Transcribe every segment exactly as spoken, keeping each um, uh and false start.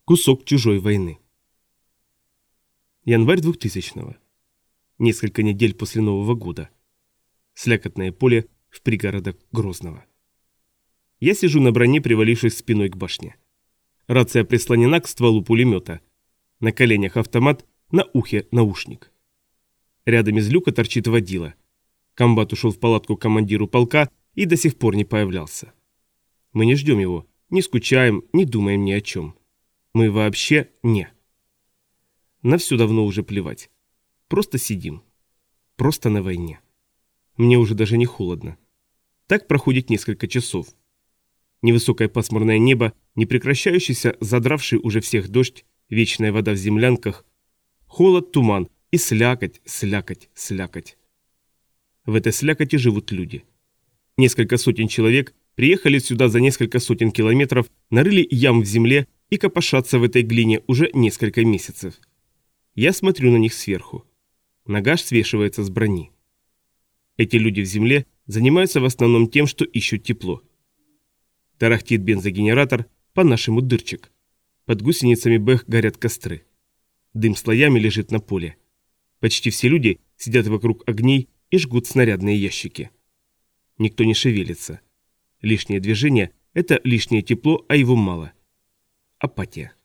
Кусок чужой войны. Январь двухтысячного. Несколько недель после Нового года. Слякотное поле в пригородах Грозного. Я сижу на броне, привалившись спиной к башне. Рация прислонена к стволу пулемета. На коленях автомат, на ухе наушник. Рядом из люка торчит водила. Комбат ушел в палатку к командиру полка и до сих пор не появлялся. Мы не ждем его, не скучаем, не думаем ни о чем. Мы вообще не. На все давно уже плевать. Просто сидим. Просто на войне. Мне уже даже не холодно. Так проходит несколько часов. Невысокое пасмурное небо, непрекращающийся, задравший уже всех дождь, вечная вода в землянках, холод, туман и слякоть, слякоть, слякоть. В этой слякоти живут люди. Несколько сотен человек приехали сюда за несколько сотен километров, нарыли ям в земле и копошатся в этой глине уже несколько месяцев. Я смотрю на них сверху. Нагаш свешивается с брони. Эти люди в земле занимаются в основном тем, что ищут тепло. Тарахтит бензогенератор, по-нашему дырчик. Под гусеницами бэх горят костры. Дым слоями лежит на поле. Почти все люди сидят вокруг огней и жгут снарядные ящики. Никто не шевелится. Лишнее движение – это лишнее тепло, а его мало. Апатия.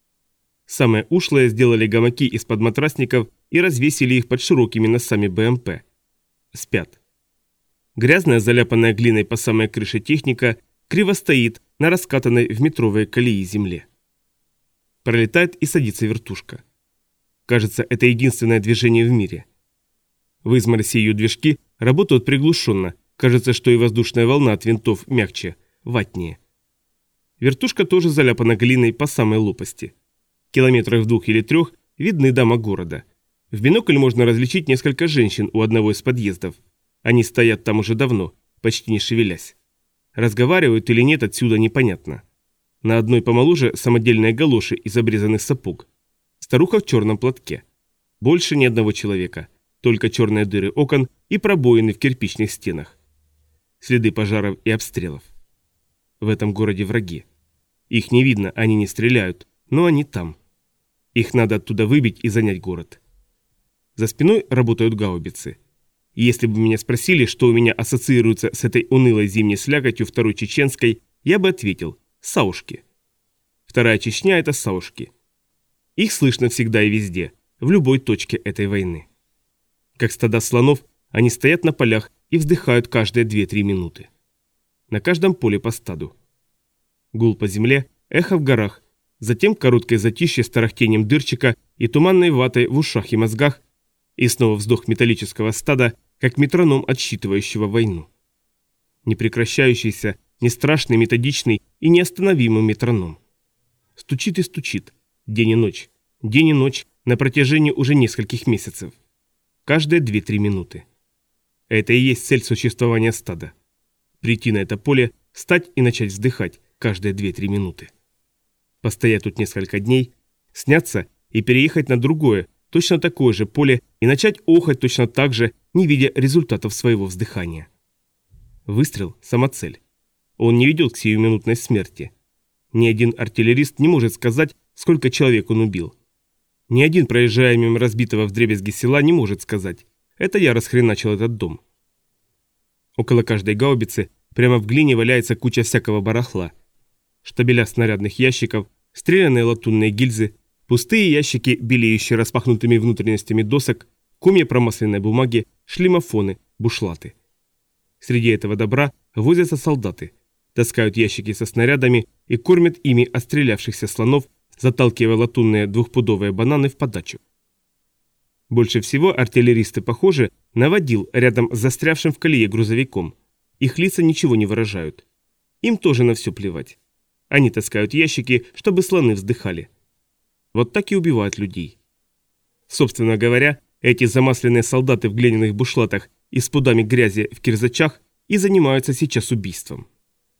Самые ушлые сделали гамаки из-под матрасников и развесили их под широкими носами БМП. Спят. Грязная, заляпанная глиной по самой крыше техника криво стоит на раскатанной в метровые колеи земле. Пролетает и садится вертушка. Кажется, это единственное движение в мире. В измороси ее движки работают приглушенно. Кажется, что и воздушная волна от винтов мягче, ватнее. Вертушка тоже заляпана глиной по самой лопасти. Километрах в двух или трех видны дома города. В бинокль можно различить несколько женщин у одного из подъездов. Они стоят там уже давно, почти не шевелясь. Разговаривают или нет, отсюда непонятно. На одной помоложе самодельные галоши из обрезанных сапог. Старуха в черном платке. Больше ни одного человека. Только черные дыры окон и пробоины в кирпичных стенах. Следы пожаров и обстрелов. В этом городе враги. Их не видно, они не стреляют, но они там. Их надо оттуда выбить и занять город. За спиной работают гаубицы. Если бы меня спросили, что у меня ассоциируется с этой унылой зимней слякотью второй чеченской, я бы ответил – саушки. Вторая Чечня – это саушки. Их слышно всегда и везде, в любой точке этой войны. Как стада слонов, они стоят на полях и вздыхают каждые две-три минуты. На каждом поле по стаду. Гул по земле, эхо в горах, затем короткое затишье с тарахтением дырчика и туманной ватой в ушах и мозгах, и снова вздох металлического стада, как метроном, отсчитывающего войну. Непрекращающийся, не страшный, методичный и неостановимый метроном. Стучит и стучит, день и ночь, день и ночь на протяжении уже нескольких месяцев. Каждые две-три минуты. Это и есть цель существования стада. Прийти на это поле, встать и начать вздыхать каждые две-три минуты. Постоять тут несколько дней, сняться и переехать на другое, точно такое же поле и начать охать точно так же, не видя результатов своего вздыхания. Выстрел – самоцель. Он не ведет к сиюминутной смерти. Ни один артиллерист не может сказать, сколько человек он убил. Ни один, проезжая мимо разбитого вдребезги села, не может сказать: это я расхреначил этот дом. Около каждой гаубицы прямо в глине валяется куча всякого барахла. Штабеля снарядных ящиков, стрелянные латунные гильзы, пустые ящики, белеющие распахнутыми внутренностями досок, комья промасленной бумаги, шлемофоны, бушлаты. Среди этого добра возятся солдаты, таскают ящики со снарядами и кормят ими отстрелявшихся слонов, заталкивая латунные двухпудовые бананы в подачу. Больше всего артиллеристы похожи на водил рядом с застрявшим в колее грузовиком. Их лица ничего не выражают. Им тоже на все плевать. Они таскают ящики, чтобы слоны вздыхали. Вот так и убивают людей. Собственно говоря, эти замасленные солдаты в глиняных бушлатах и с пудами грязи в кирзачах и занимаются сейчас убийством.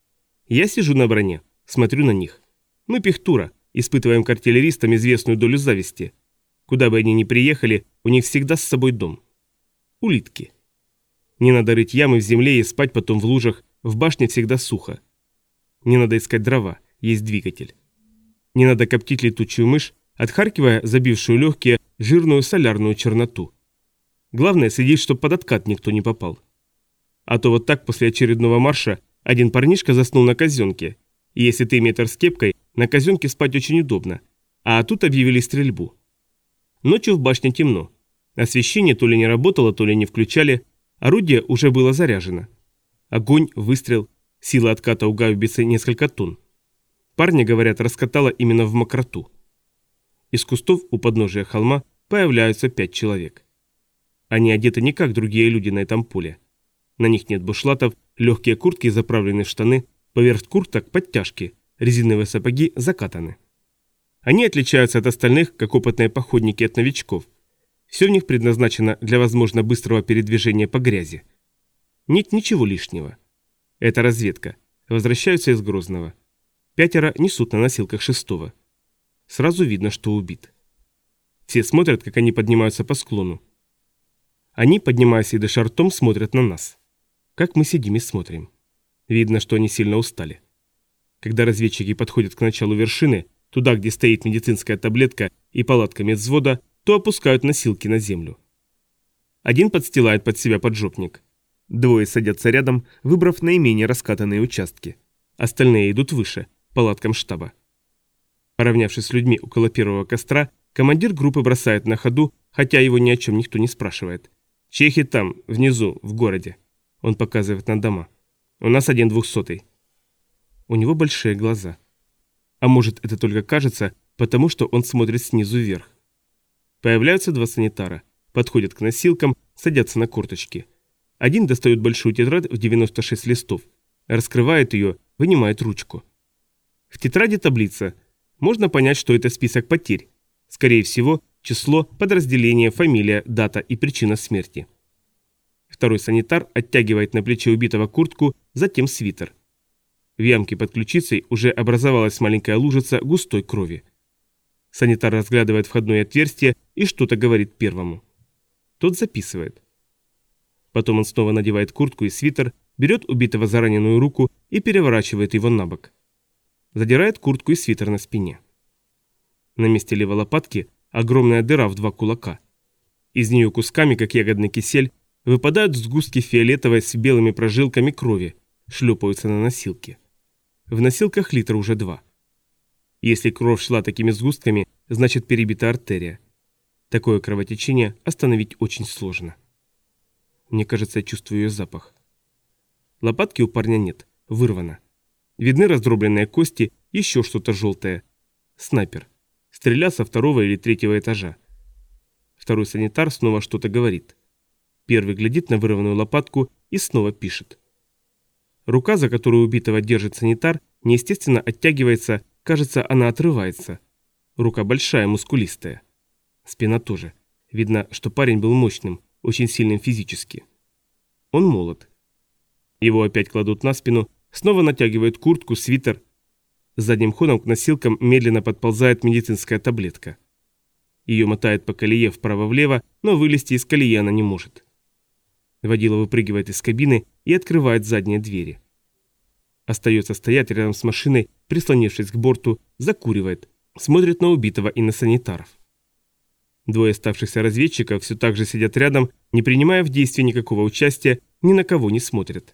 Я сижу на броне, смотрю на них. Мы пихтура, испытываем к артиллеристам известную долю зависти. Куда бы они ни приехали, у них всегда с собой дом. Улитки. Не надо рыть ямы в земле и спать потом в лужах, в башне всегда сухо. Не надо искать дрова, есть двигатель. Не надо коптить летучую мышь, отхаркивая забившую легкие жирную солярную черноту. Главное следить, чтоб под откат никто не попал. А то вот так после очередного марша один парнишка заснул на казенке, и если ты метр с кепкой, на казенке спать очень удобно, а тут объявили стрельбу. Ночью в башне темно. Освещение то ли не работало, то ли не включали, орудие уже было заряжено. Огонь, выстрел, сила отката у гаубицы несколько тонн. Парни, говорят, раскатало именно в мокроту. Из кустов у подножия холма появляются пять человек. Они одеты не как другие люди на этом поле. На них нет бушлатов, легкие куртки заправлены в штаны, поверх курток подтяжки, резиновые сапоги закатаны. Они отличаются от остальных, как опытные походники от новичков. Все в них предназначено для, возможно, быстрого передвижения по грязи. Нет ничего лишнего. Это разведка. Возвращаются из Грозного. Пятеро несут на носилках шестого. Сразу видно, что убит. Все смотрят, как они поднимаются по склону. Они, поднимаясь и дыша ртом, смотрят на нас. Как мы сидим и смотрим. Видно, что они сильно устали. Когда разведчики подходят к началу вершины, туда, где стоит медицинская таблетка и палатка медвзвода, то опускают носилки на землю. Один подстилает под себя поджопник. Двое садятся рядом, выбрав наименее раскатанные участки. Остальные идут выше, палаткам штаба. Поравнявшись с людьми около первого костра, командир группы бросает на ходу, хотя его ни о чем никто не спрашивает. «Чехи там, внизу, в городе». Он показывает на дома. «У нас один двухсотый». У него большие глаза. А может, это только кажется, потому что он смотрит снизу вверх. Появляются два санитара, подходят к носилкам, садятся на корточки. Один достает большую тетрадь в девяносто шесть листов, раскрывает ее, вынимает ручку. В тетради таблица. Можно понять, что это список потерь. Скорее всего, число, подразделение, фамилия, дата и причина смерти. Второй санитар оттягивает на плече убитого куртку, затем свитер. В ямке под ключицей уже образовалась маленькая лужица густой крови. Санитар разглядывает входное отверстие и что-то говорит первому. Тот записывает. Потом он снова надевает куртку и свитер, берет убитого за раненую руку и переворачивает его на бок. Задирает куртку и свитер на спине. На месте левой лопатки огромная дыра в два кулака. Из нее кусками, как ягодный кисель, выпадают сгустки фиолетовой с белыми прожилками крови, шлепаются на носилки. В носилках литра уже два. Если кровь шла такими сгустками, значит перебита артерия. Такое кровотечение остановить очень сложно. Мне кажется, я чувствую ее запах. Лопатки у парня нет, вырвано. Видны раздробленные кости, еще что-то желтое. Снайпер. Стрелял со второго или третьего этажа. Второй санитар снова что-то говорит. Первый глядит на вырванную лопатку и снова пишет. Рука, за которую убитого держит санитар, неестественно оттягивается, кажется, она отрывается. Рука большая, мускулистая. Спина тоже. Видно, что парень был мощным, очень сильным физически. Он молод. Его опять кладут на спину, снова натягивают куртку, свитер. Задним ходом к носилкам медленно подползает медицинская таблетка. Ее мотает по колее вправо-влево, но вылезти из колеи она не может. Водила выпрыгивает из кабины и открывает задние двери. Остается стоять рядом с машиной, прислонившись к борту, закуривает, смотрит на убитого и на санитаров. Двое оставшихся разведчиков все так же сидят рядом, не принимая в действии никакого участия, ни на кого не смотрят.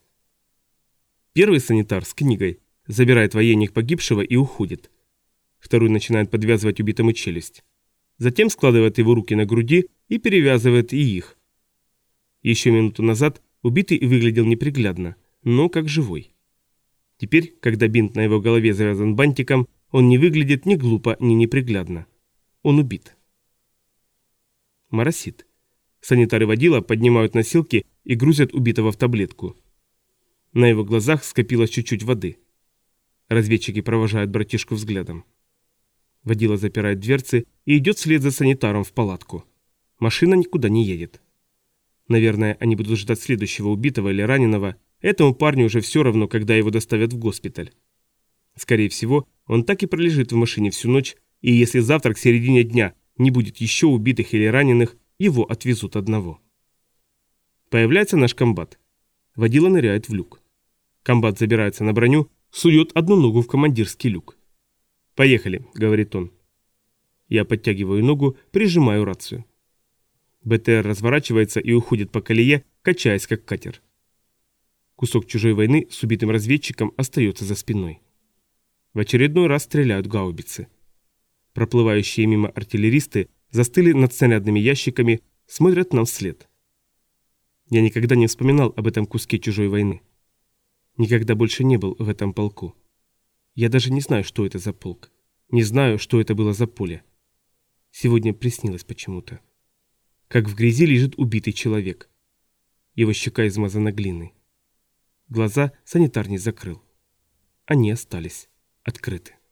Первый санитар с книгой забирает военных погибшего и уходит. Второй начинает подвязывать убитому челюсть. Затем складывает его руки на груди и перевязывает и их. Еще минуту назад убитый выглядел неприглядно, но как живой. Теперь, когда бинт на его голове завязан бантиком, он не выглядит ни глупо, ни неприглядно. Он убит. Моросит. Санитары водила поднимают носилки и грузят убитого в таблетку. На его глазах скопилось чуть-чуть воды. Разведчики провожают братишку взглядом. Водила запирает дверцы и идет вслед за санитаром в палатку. Машина никуда не едет. Наверное, они будут ждать следующего убитого или раненого. Этому парню уже все равно, когда его доставят в госпиталь. Скорее всего, он так и пролежит в машине всю ночь, и если завтра к середине дня не будет еще убитых или раненых, его отвезут одного. Появляется наш комбат. Водила ныряет в люк. Комбат забирается на броню, сует одну ногу в командирский люк. «Поехали», — говорит он. Я подтягиваю ногу, прижимаю рацию. БТР разворачивается и уходит по колее, качаясь как катер. Кусок чужой войны с убитым разведчиком остается за спиной. В очередной раз стреляют гаубицы. Проплывающие мимо артиллеристы застыли над снарядными ящиками, смотрят нам вслед. Я никогда не вспоминал об этом куске чужой войны. Никогда больше не был в этом полку. Я даже не знаю, что это за полк. Не знаю, что это было за поле. Сегодня приснилось почему-то. Как в грязи лежит убитый человек. Его щека измазана глиной. Глаза санитар не закрыл. Они остались открыты.